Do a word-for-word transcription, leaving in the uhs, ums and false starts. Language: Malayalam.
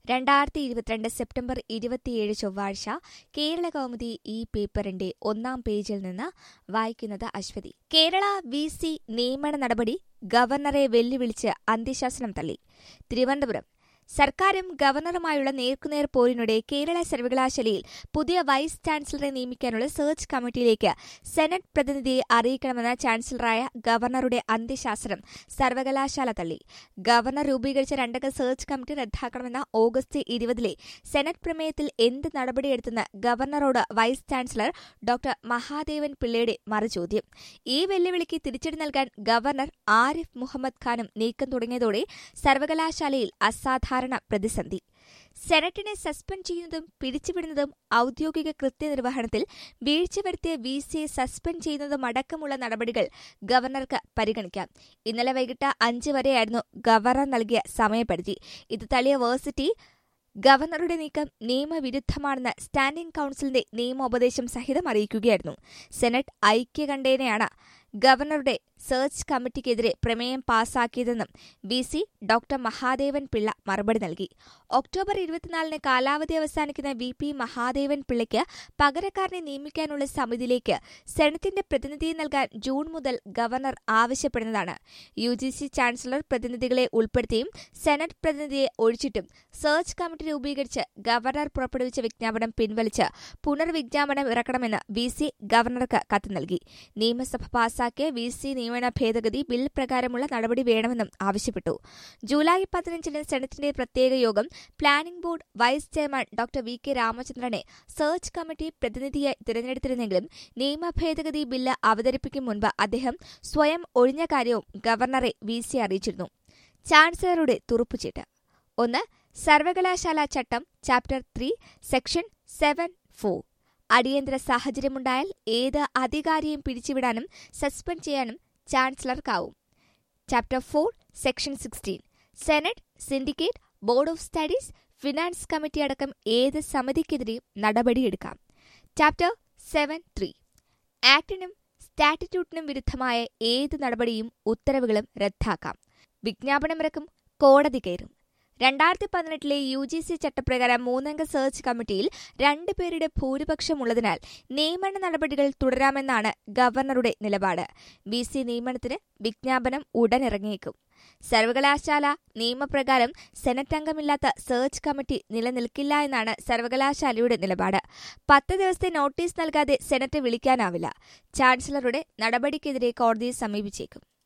രണ്ടായിരത്തി ഇരുപത്തിരണ്ട് സെപ്റ്റംബർ ഇരുപത്തിയേഴ് ചൊവ്വാഴ്ച കേരള കൗമുദി ഈ പേപ്പറിന്റെ ഒന്നാം പേജിൽ നിന്ന് വായിക്കുന്നത് അശ്വതി. കേരള വി സി നിയമന നടപടി ഗവർണറെ വെല്ലുവിളിച്ച് അന്ത്യശാസനം തള്ളി. തിരുവനന്തപുരം. സർക്കാരും ഗവർണറുമായുള്ള നേർക്കുനേർ പോരിനിടെ കേരള സർവകലാശാലയിൽ പുതിയ വൈസ് ചാൻസലറെ നിയമിക്കാനുള്ള സെർച്ച് കമ്മിറ്റിയിലേക്ക് സെനറ്റ് പ്രതിനിധിയെ അറിയിക്കണമെന്ന ചാൻസലറായ ഗവർണറുടെ അന്ത്യശാസനം സർവകലാശാല തള്ളി. ഗവർണർ രൂപീകരിച്ച രണ്ടംഗ സെർച്ച് കമ്മിറ്റി റദ്ദാക്കണമെന്ന ഓഗസ്റ്റ് ഇരുപതിലെ സെനറ്റ് പ്രമേയത്തിൽ എന്ത് നടപടിയെടുത്തെന്ന് ഗവർണറോട് വൈസ് ചാൻസലർ ഡോക്ടർ മഹാദേവൻ പിള്ളയുടെ മറുചോദ്യം. ഈ വെല്ലുവിളിക്ക് തിരിച്ചടി നൽകാൻ ഗവർണർ ആരിഫ് മുഹമ്മദ് ഖാനും നീക്കം തുടങ്ങിയതോടെ സർവകലാശാലയിൽ അസാധാരണ പ്രതിസന്ധി. സെനറ്റിനെ സസ്പെൻഡ് ചെയ്യുന്നതും പിരിച്ചുവിടുന്നതും ഔദ്യോഗിക കൃത്യനിർവഹണത്തിൽ വീഴ്ച വരുത്തിയ വി സിയെ സസ്പെൻഡ് ചെയ്യുന്നതുമടക്കമുള്ള നടപടികൾ ഗവർണർക്ക് പരിഗണിക്കാം. ഇന്നലെ വൈകിട്ട് അഞ്ച് വരെയായിരുന്നു ഗവർണർ നൽകിയ സമയപരിധി. ഇത് തള്ളിയ വേഴ്സിറ്റി ഗവർണറുടെ നീക്കം നിയമവിരുദ്ധമാണെന്ന് സ്റ്റാൻഡിംഗ് കൌൺസിലിന്റെ നിയമോപദേശം സഹിതം അറിയിക്കുകയായിരുന്നു. സെനറ്റ് ഐക്യകണ്ഠേനയാണ് ഗവർണറുടെ സെർച്ച് കമ്മിറ്റിക്കെതിരെ പ്രമേയം പാസാക്കിയതെന്നും V C doctor Mahadevan Pillai മറുപടി നൽകി. ഒക്ടോബർ ഇരുപത്തിനാലിന് കാലാവധി അവസാനിക്കുന്ന വി പി മഹാദേവൻ പിള്ളയ്ക്ക് പകരക്കാരനെ നിയമിക്കാനുള്ള സമിതിയിലേക്ക് സെനറ്റിന്റെ പ്രതിനിധിയെ നൽകാൻ ജൂൺ മുതൽ ഗവർണർ ആവശ്യപ്പെടുന്നതാണ്. യു ജി സി ചാൻസലർ പ്രതിനിധികളെ ഉൾപ്പെടുത്തിയും സെനറ്റ് പ്രതിനിധിയെ ഒഴിച്ചിട്ടും സെർച്ച് കമ്മിറ്റി രൂപീകരിച്ച് ഗവർണർ പുറപ്പെടുവിച്ച വിജ്ഞാപനം പിൻവലിച്ച് പുനർവിജ്ഞാപനം ഇറക്കണമെന്ന് വി സി ഗവർണർക്ക് കത്ത് നൽകി. നിയമസഭ പാസാക്കിയ വി സി നിയമന ഭേദഗതി ബിൽ പ്രകാരമുള്ള നടപടി വേണമെന്നും ആവശ്യപ്പെട്ടു. ജൂലൈ പതിനഞ്ചിന് സെനറ്റിന്റെ പ്രത്യേക യോഗം planning board vice chairman doctor V K രാമചന്ദ്രനെ സെർച്ച് കമ്മിറ്റി പ്രതിനിധിയായി തിരഞ്ഞെടുത്തിരുന്നെങ്കിലും നിയമ ഭേദഗതി ബില്ല് അവതരിപ്പിക്കും മുൻപ് അദ്ദേഹം സ്വയം ഒഴിഞ്ഞ കാര്യവും ഗവർണറെ വി സി അറിയിച്ചിരുന്നു. ചാൻസലറുടെ തുറുപ്പുചീട്ട്. ഒന്ന്. സർവകലാശാല ചട്ടം chapter three section seven four. അടിയന്തര സാഹചര്യമുണ്ടായാൽ ഏത് അധികാരിയെയും പിരിച്ചുവിടാനും സസ്പെൻഡ് ചെയ്യാനും ചാൻസലർക്കാവും. Chapter four section sixteen. Senate, syndicate, board of studies, finance committee അടക്കം ഏത് സമിതിക്കെതിരെയും നടപടിയെടുക്കാം. Chapter seven three. ആക്ടിനും സ്റ്റാറ്റ്യൂട്ടിനും വിരുദ്ധമായ ഏത് നടപടിയും ഉത്തരവുകളും റദ്ദാക്കാം. വിജ്ഞാപനമിറക്കും, കോടതി കയറും. രണ്ടായിരത്തി പതിനെട്ടിലെ യു ജി സി ചട്ടപ്രകാരം മൂന്നംഗ സെർച്ച് കമ്മിറ്റിയിൽ രണ്ടുപേരുടെ ഭൂരിപക്ഷമുള്ളതിനാൽ നിയമന നടപടികൾ തുടരാമെന്നാണ് ഗവർണറുടെ നിലപാട്. വി സി നിയമനത്തിന് വിജ്ഞാപനം ഉടനിറങ്ങിയേക്കും. സർവകലാശാല നിയമപ്രകാരം സെനറ്റ് അംഗമില്ലാത്ത സെർച്ച് കമ്മിറ്റി നിലനിൽക്കില്ല എന്നാണ് സർവകലാശാലയുടെ നിലപാട്. പത്ത് ദിവസത്തെ നോട്ടീസ് നൽകാതെ സെനറ്റ് വിളിക്കാനാവില്ല. ചാൻസലറുടെ നടപടിക്കെതിരെ കോടതിയെ സമീപിച്ചേക്കും.